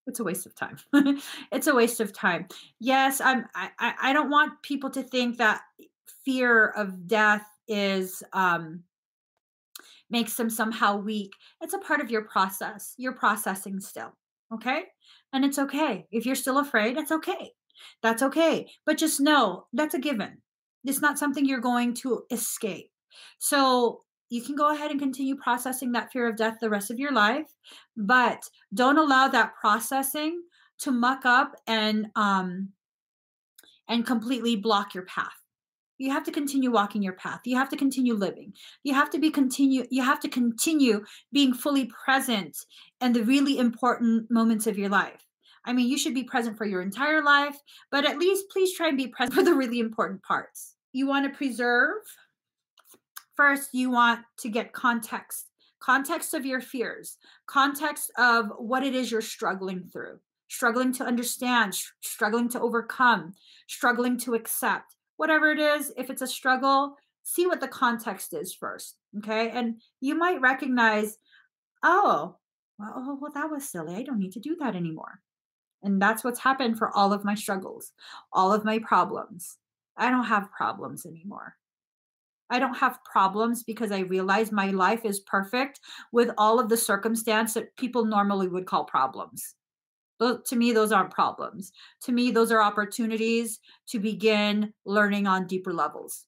It's a waste of time. It's a waste of time. Yes, I'm I I I don't want people to think that fear of death is um makes them somehow weak. It's a part of your process. You're processing still. Okay? And it's okay. If you're still afraid, it's okay. That's okay. But just know that's a given. It's not something you're going to escape. So you can go ahead and continue processing that fear of death the rest of your life, but don't allow that processing to muck up and um and completely block your path. You have to continue walking your path. You have to continue living. You have to be continue you have to continue being fully present in the really important moments of your life. I mean, you should be present for your entire life, but at least please try and be present for the really important parts. You want to preserve. First, you want to get context. Context of your fears. Context of what it is you're struggling through. Struggling to understand, sh- struggling to overcome, struggling to accept whatever it is. If it's a struggle, see what the context is first. Okay. And you might recognize, oh, well, oh, well, that was silly. I don't need to do that anymore. And that's what's happened for all of my struggles, all of my problems. I don't have problems anymore. I don't have problems because I realize my life is perfect with all of the circumstance that people normally would call problems. Tho- to me, those aren't problems. To me, those are opportunities to begin learning on deeper levels.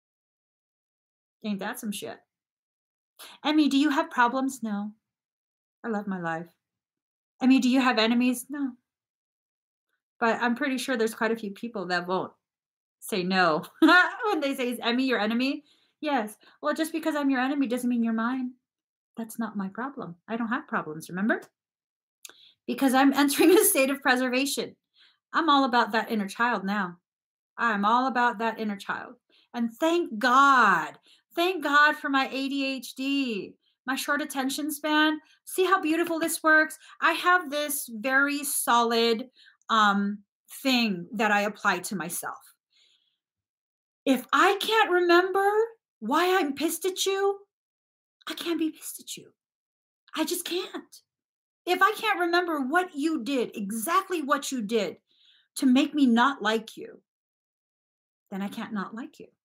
Ain't that some shit? Emmy, do you have problems? No. I love my life. Emmy, do you have enemies? No. But I'm pretty sure there's quite a few people that won't say no when they say, is Emmy your enemy? Yes. Well, just because I'm your enemy doesn't mean you're mine. That's not my problem. I don't have problems, remember? Because I'm entering a state of preservation. I'm all about that inner child now. I'm all about that inner child. And thank God, thank God for my A D H D, my short attention span. See how beautiful this works? I have this very solid um, thing that I apply to myself. If I can't remember why I'm pissed at you, I can't be pissed at you. I just can't. If I can't remember what you did, exactly what you did to make me not like you, then I can't not like you.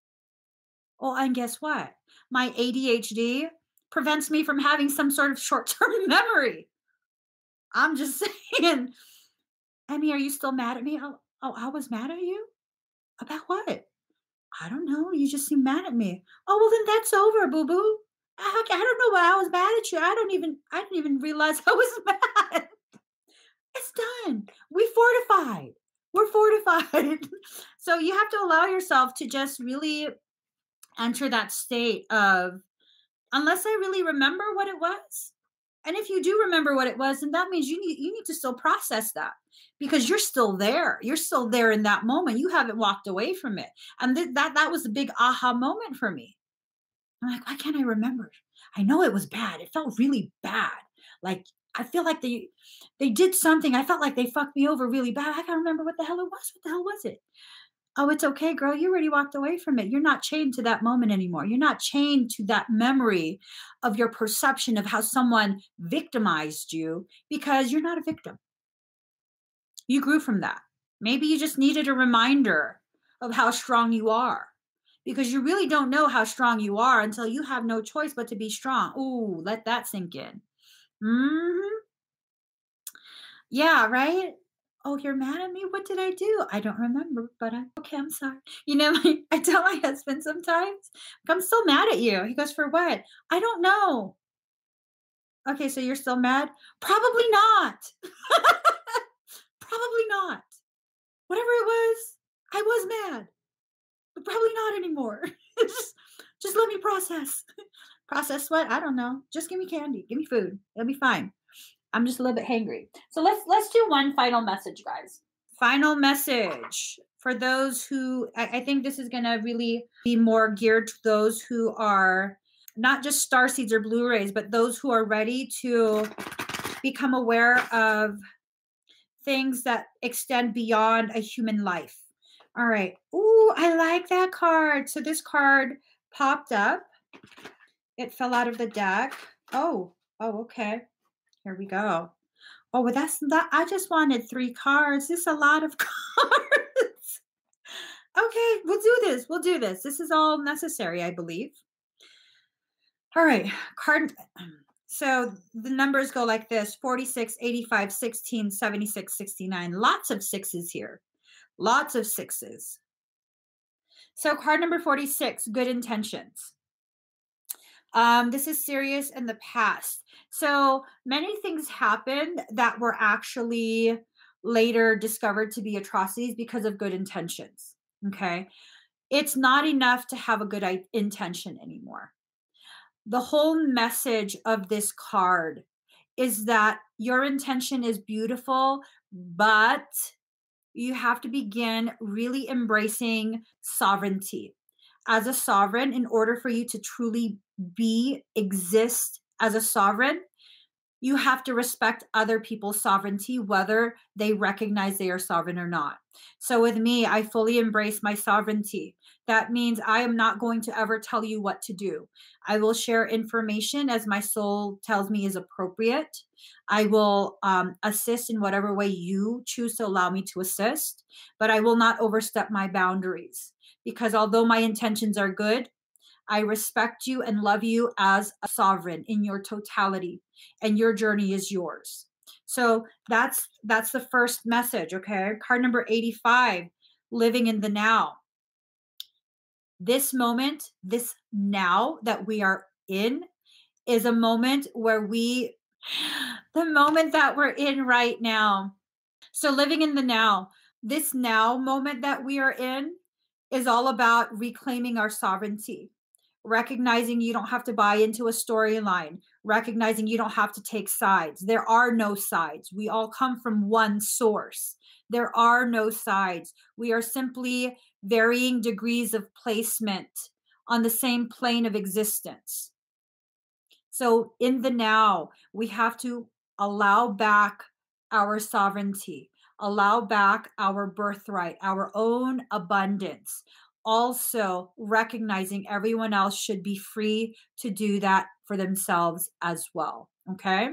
Oh, and guess what? My A D H D prevents me from having some sort of short term memory. I'm just saying, Emmy, are you still mad at me? Oh, oh, I was mad at you? About what? I don't know. You just seem mad at me. Oh, well, then that's over, boo boo. I, I don't know why I was mad at you. I don't even, I didn't even realize I was mad. It's done. We fortified. We're fortified. So you have to allow yourself to just really enter that state of, unless I really remember what it was. And if you do remember what it was, then that means you need you need to still process that because you're still there. You're still there in that moment. You haven't walked away from it. And th- that that was a big aha moment for me. I'm like, why can't I remember? I know it was bad. It felt really bad. Like I feel like they they did something. I felt like they fucked me over really bad. I can't remember what the hell it was. What the hell was it? Oh, it's okay, girl. You already walked away from it. You're not chained to that moment anymore. You're not chained to that memory of your perception of how someone victimized you because you're not a victim. You grew from that. Maybe you just needed a reminder of how strong you are because you really don't know how strong you are until you have no choice but to be strong. Ooh, let that sink in. Hmm. Yeah, right? "Oh, you're mad at me? What did I do? I don't remember, but I okay, I'm sorry." You know, like, I tell my husband sometimes, "I'm still mad at you." He goes, "For what?" "I don't know." "Okay, so you're still mad?" "Probably not." "Probably not. Whatever it was, I was mad, but probably not anymore." Just just let me process. Process what? I don't know. Just give me candy. Give me food. It'll be fine. I'm just a little bit hangry. So let's let's do one final message, guys. Final message for those who I, I think this is gonna really be more geared to those who are not just star seeds or Blu-rays, but those who are ready to become aware of things that extend beyond a human life. All right. Ooh, I like that card. So this card popped up. It fell out of the deck. Oh, oh, okay. Here we go. Oh, well, that's that. I just wanted three cards. This is a lot of cards. Okay, we'll do this. We'll do this. This is all necessary, I believe. All right, card. So the numbers go like this: forty-six, eighty-five, sixteen, seventy-six, sixty-nine. Lots of sixes here. Lots of sixes. So card number forty-six, good intentions. Um, this is serious in the past. So many things happened that were actually later discovered to be atrocities because of good intentions. Okay. It's not enough to have a good I- intention anymore. The whole message of this card is that your intention is beautiful, but you have to begin really embracing sovereignty. As a sovereign, in order for you to truly be, exist as a sovereign, you have to respect other people's sovereignty, whether they recognize they are sovereign or not. So with me, I fully embrace my sovereignty. That means I am not going to ever tell you what to do. I will share information as my soul tells me is appropriate. I will um, assist in whatever way you choose to allow me to assist, but I will not overstep my boundaries because although my intentions are good, I respect you and love you as a sovereign in your totality, and your journey is yours. So that's that's the first message, okay? Card number eighty-five, living in the now. This moment, this now that we are in is a moment where we the moment that we're in right now. So living in the now, this now moment that we are in is all about reclaiming our sovereignty, recognizing you don't have to buy into a storyline, recognizing you don't have to take sides. There are no sides. We all come from one source. There are no sides. We are simply varying degrees of placement on the same plane of existence. So in the now, we have to allow back our sovereignty, allow back our birthright, our own abundance. Also, recognizing everyone else should be free to do that for themselves as well. Okay.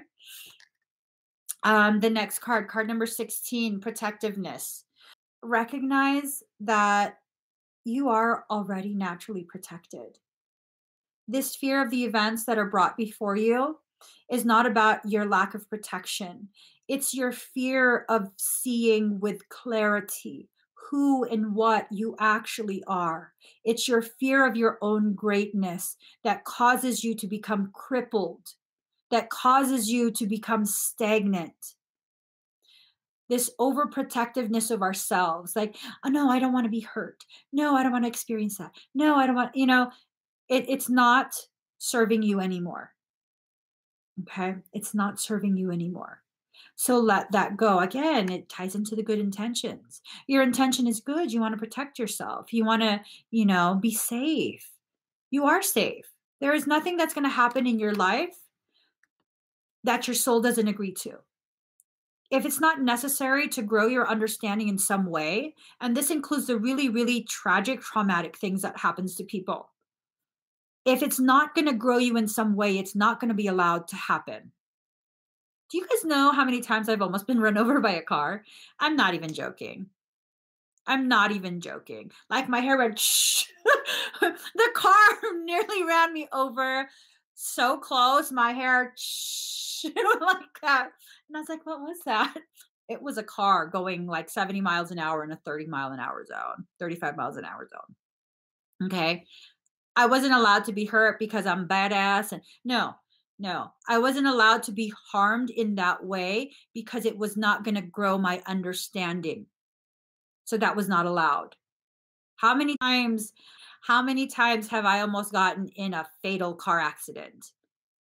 Um, the next card, card number sixteen, protectiveness. Recognize that you are already naturally protected. This fear of the events that are brought before you is not about your lack of protection. It's your fear of seeing with clarity who and what you actually are. It's your fear of your own greatness that causes you to become crippled, that causes you to become stagnant. This overprotectiveness of ourselves, like, oh no, I don't want to be hurt. No, I don't want to experience that. No, I don't want, you know, it, it's not serving you anymore. Okay. It's not serving you anymore. So let that go. Again, it ties into the good intentions. Your intention is good. You want to protect yourself. You want to, you know, be safe. You are safe. There is nothing that's going to happen in your life that your soul doesn't agree to. If it's not necessary to grow your understanding in some way, and this includes the really, really tragic, traumatic things that happens to people, if it's not going to grow you in some way, it's not going to be allowed to happen. Do you guys know how many times I've almost been run over by a car? I'm not even joking. I'm not even joking. Like my hair went shh. The car nearly ran me over so close. My hair shh, like that. And I was like, what was that? It was a car going like seventy miles an hour in a thirty mile an hour zone, thirty-five miles an hour zone. Okay. I wasn't allowed to be hurt because I'm badass. And no, no, I wasn't allowed to be harmed in that way because it was not going to grow my understanding. So that was not allowed. How many times, how many times have I almost gotten in a fatal car accident?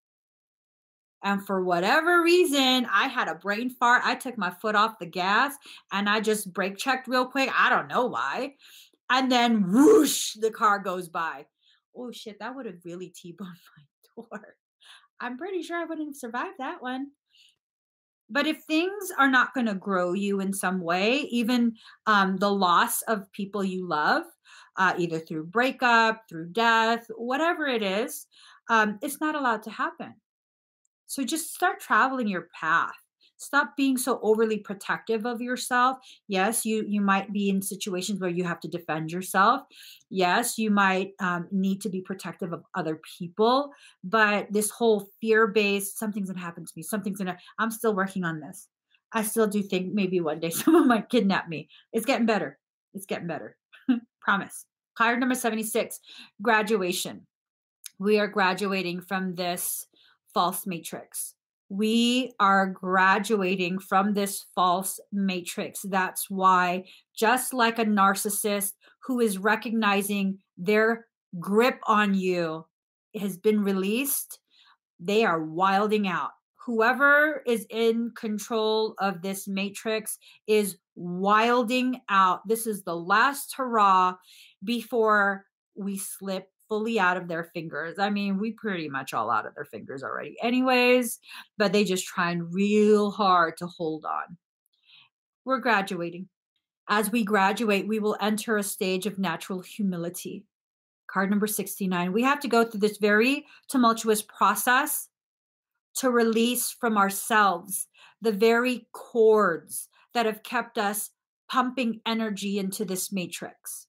And for whatever reason, I had a brain fart. I took my foot off the gas and I just brake checked real quick. I don't know why. And then whoosh, the car goes by. Oh shit, that would have really T-boned my door. I'm pretty sure I wouldn't have survived that one. But if things are not going to grow you in some way, even um, the loss of people you love, uh, either through breakup, through death, whatever it is, um, it's not allowed to happen. So just start traveling your path. Stop being so overly protective of yourself. Yes, you you might be in situations where you have to defend yourself. Yes, you might um, need to be protective of other people. But this whole fear-based, something's gonna happen to me. Something's gonna. I'm still working on this. I still do think maybe one day someone might kidnap me. It's getting better. It's getting better. Promise. Card number seventy-six, graduation. We are graduating from this false matrix. We are graduating from this false matrix. That's why, just like a narcissist who is recognizing their grip on you has been released, they are wilding out. Whoever is in control of this matrix is wilding out. This is the last hurrah before we slip fully out of their fingers. I mean, we pretty much all out of their fingers already, anyways, but they just trying real hard to hold on. We're graduating. As we graduate, we will enter a stage of natural humility. Card number sixty-nine. We have to go through this very tumultuous process to release from ourselves the very cords that have kept us pumping energy into this matrix.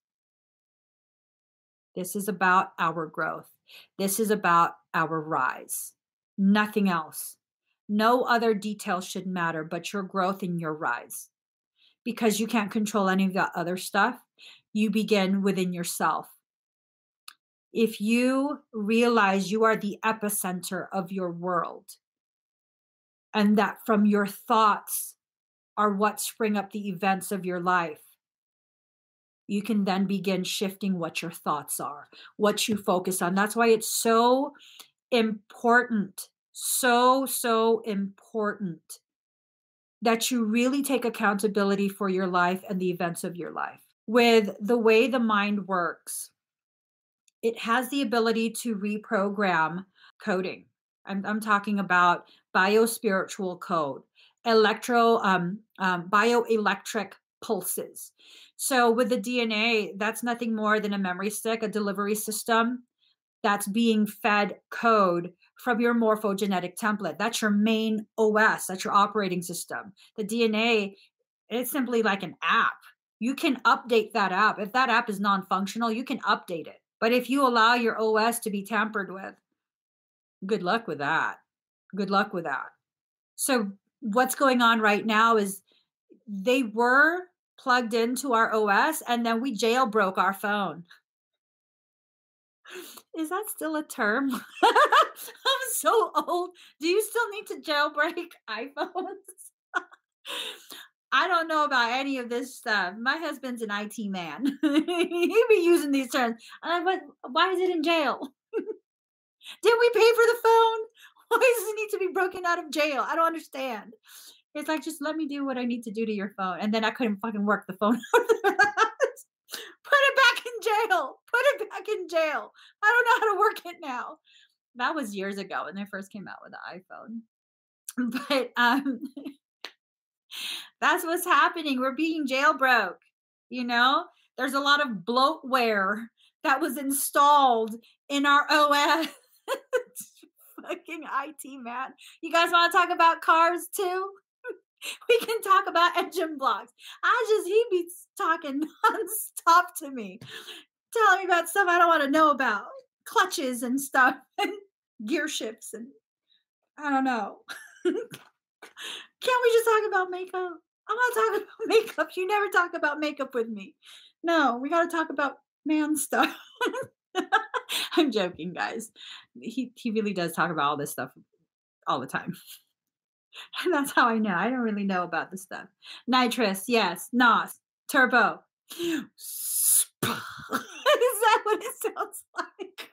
This is about our growth. This is about our rise. Nothing else. No other details should matter but your growth and your rise. Because you can't control any of that other stuff, you begin within yourself. If you realize you are the epicenter of your world, and that from your thoughts are what spring up the events of your life, you can then begin shifting what your thoughts are, what you focus on. That's why it's so important, so, so important that you really take accountability for your life and the events of your life. With the way the mind works, it has the ability to reprogram coding. I'm, I'm talking about biospiritual code, electro, um, um, bioelectric pulses. So with the D N A, that's nothing more than a memory stick, a delivery system that's being fed code from your morphogenetic template. That's your main O S. That's your operating system. The D N A, it's simply like an app. You can update that app. If that app is non-functional, you can update it. But if you allow your O S to be tampered with, good luck with that. Good luck with that. So what's going on right now is they were plugged into our O S and then we jailbroke our phone. Is that still a term? I'm so old. Do you still need to jailbreak iPhones? I don't know about any of this stuff. My husband's an I T man. He'd be using these terms. I'm like, but why is it in jail? Didn't we pay for the phone? Why does it need to be broken out of jail? I don't understand. It's like, just let me do what I need to do to your phone. And then I couldn't fucking work the phone out of the house. Put it back in jail. Put it back in jail. I don't know how to work it now. That was years ago when they first came out with the iPhone. But um, that's what's happening. We're being jailbroke. You know, there's a lot of bloatware that was installed in our O S. Fucking I T man. You guys want to talk about cars too? We can talk about engine blocks. I just, he be talking nonstop to me, telling me about stuff I don't want to know about, clutches and stuff, and gear shifts, and I don't know. Can't we just talk about makeup? I want to talk about makeup. You never talk about makeup with me. No, we got to talk about man stuff. I'm joking, guys. He he really does talk about all this stuff all the time. And that's how I know. I don't really know about this stuff. Nitrous, yes. N O S, turbo. Is that what it sounds like?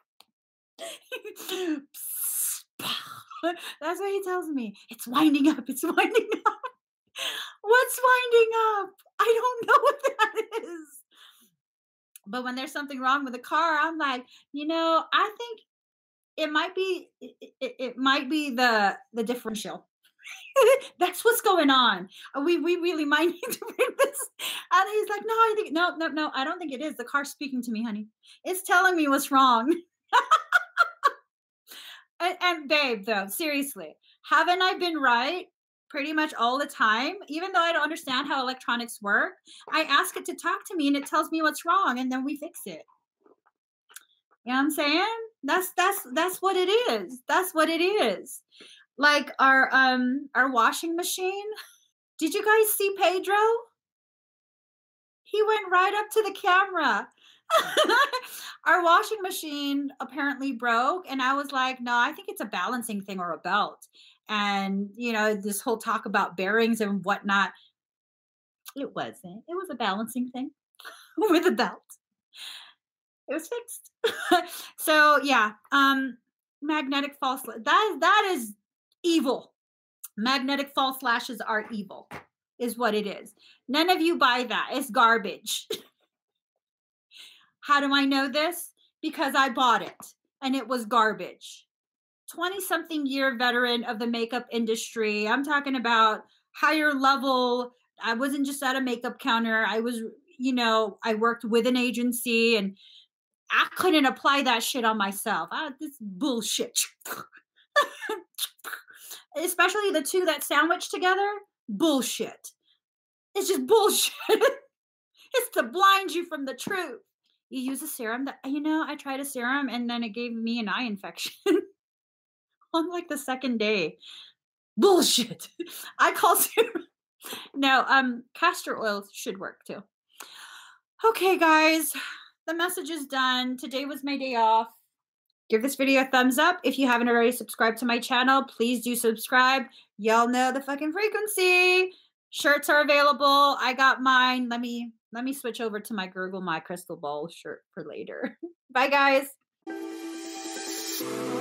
That's what he tells me. It's winding up. It's winding up. What's winding up? I don't know what that is. But when there's something wrong with the car, I'm like, you know, I think it might be it, it, it might be the the differential. That's what's going on. We we really might need to bring this. And he's like, no, I think no, no, no, I don't think it is. The car's speaking to me, honey. It's telling me what's wrong. and, and babe, though, seriously, haven't I been right pretty much all the time. Even though I don't understand how electronics work, I ask it to talk to me and it tells me what's wrong and then we fix it. You know what I'm saying? That's that's that's what it is. That's what it is. Like our um our washing machine. Did you guys see Pedro? He went right up to the camera. Our washing machine apparently broke, and I was like, "No, I think it's a balancing thing or a belt." And you know, this whole talk about bearings and whatnot, it wasn't. It was a balancing thing with a belt. It was fixed. So yeah, um, magnetic false. That that is evil. Magnetic false lashes are evil, is what it is. None of you buy that. It's garbage. How do I know this? Because I bought it and it was garbage. twenty something year veteran of the makeup industry. I'm talking about higher level. I wasn't just at a makeup counter. I was, you know, I worked with an agency and I couldn't apply that shit on myself. I, this bullshit. Especially the two that sandwich together. Bullshit. It's just bullshit. It's to blind you from the truth. You use a serum that, you know, I tried a serum and then it gave me an eye infection on like the second day. Bullshit. I call serum. No, um, castor oil should work too. Okay, guys, the message is done. Today was my day off. Give this video a thumbs up. If you haven't already subscribed to my channel, please do subscribe. Y'all know the fucking frequency. Shirts are available. I got mine. Let me let me switch over to my Gurgle My Crystal Ball shirt for later. Bye, guys.